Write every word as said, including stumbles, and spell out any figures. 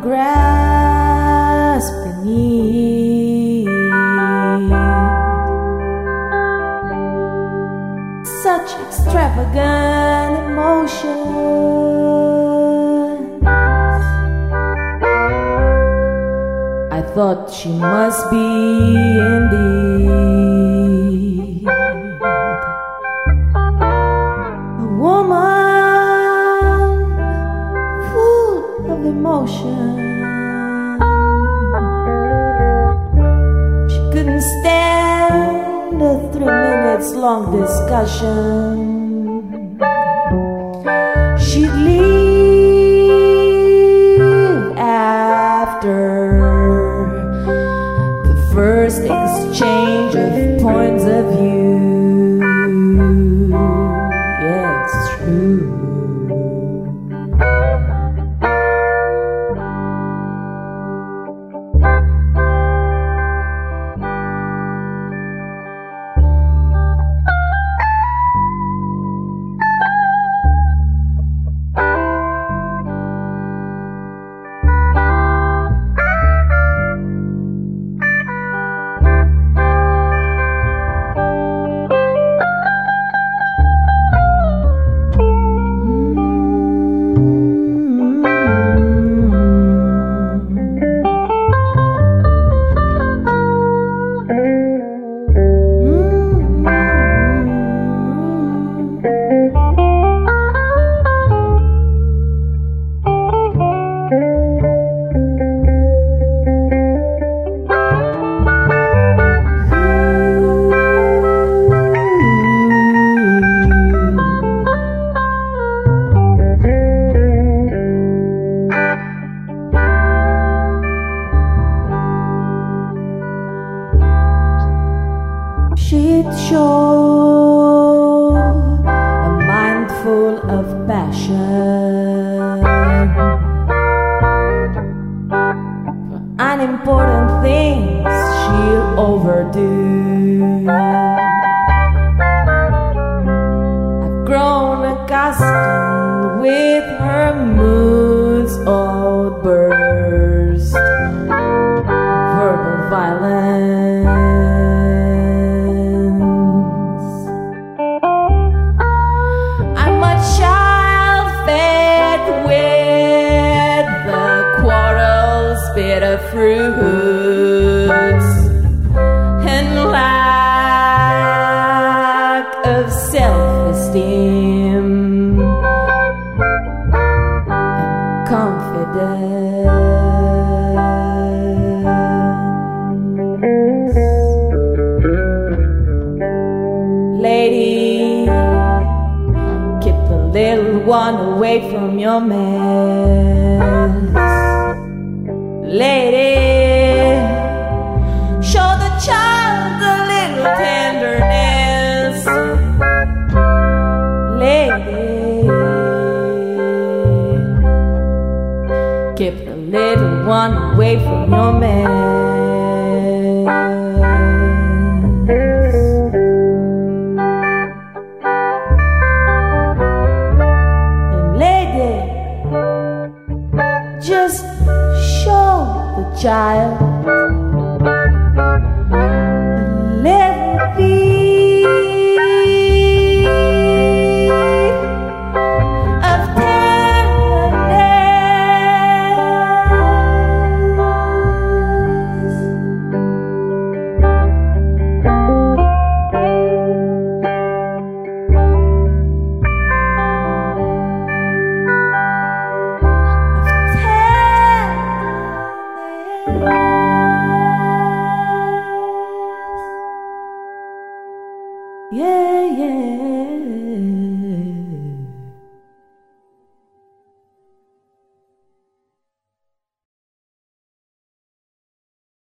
grass beneath. Such extravagant emotions. I thought she must be indeed a woman full of emotion. She couldn't stand a three minutes long discussion. She'd leave after the first exchange of points of view. Yeah, it's true. She'd show a mind full of passion for unimportant things she'll overdo. I've grown accustomed with her moods outburst, verbal violence. Bitter fruits and lack of self-esteem and confidence. Lady, keep the little one away from your mess. Lady, show the child a little tenderness. Lady, keep the little one away from your mess. And lady, just show the child, let it be of tenderness. Yeah, yeah.